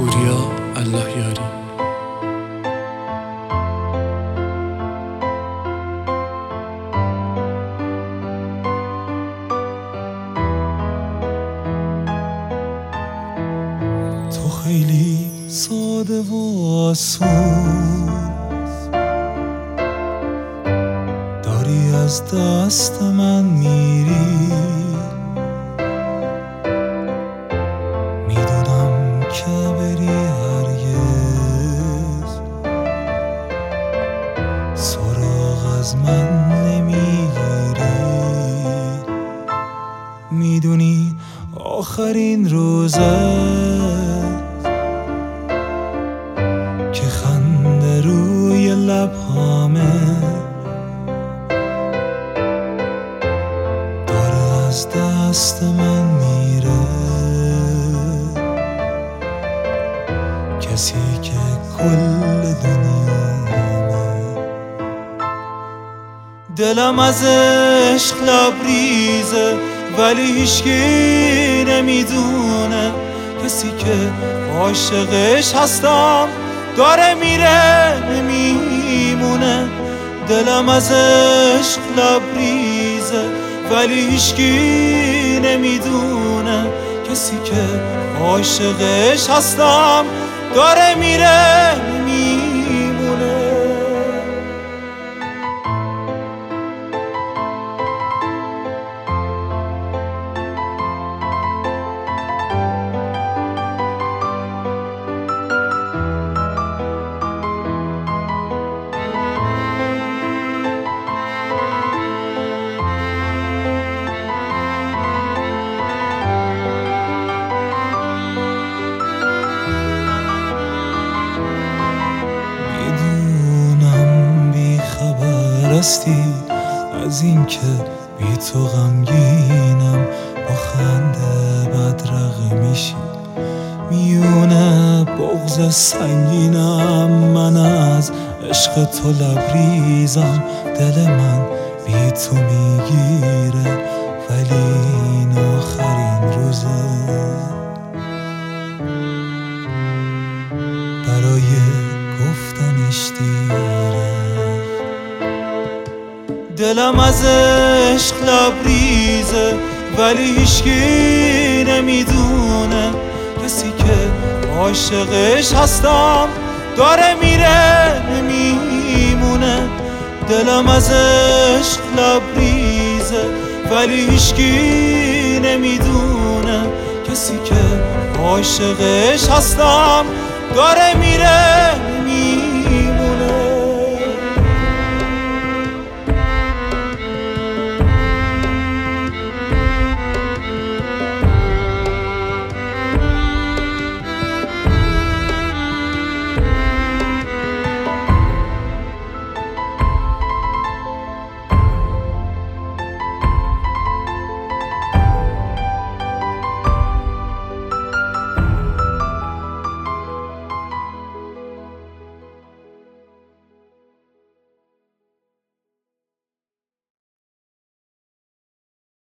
پوریا الله یاری. تو خیلی ساده و آسون داری از دست من میری، میدونم که بری هرگز سراغ از من نمیگیری. میدونی آخرین روزه که خنده روی لبهامه داره از دست من میره. کسی که کل دنیامه، دلم از عشق لبریزه ولی هیچکی نمیدونه. کسی که عاشقش هستم داره میره نمیمونه. دلم از عشق لبریزه ولی هیچکی نمیدونه. کسی که عاشقش هستم داره میره نمیمونه. از این که بی تو غمگینم، با خنده بدرقه میشی. میونه بغض سنگینم، من از عشق تو لبریزم. دل من بی تو میگیره ولی این آخرین روزه. برای گفتنش دیره. دلم از عشق لبریزه ولی هیچکی نمیدونه. کسی که عاشقش هستم داره میره نمیمونه. دلم از عشق لبریزه ولی هیچکی نمیدونه. کسی که عاشقش هستم داره میره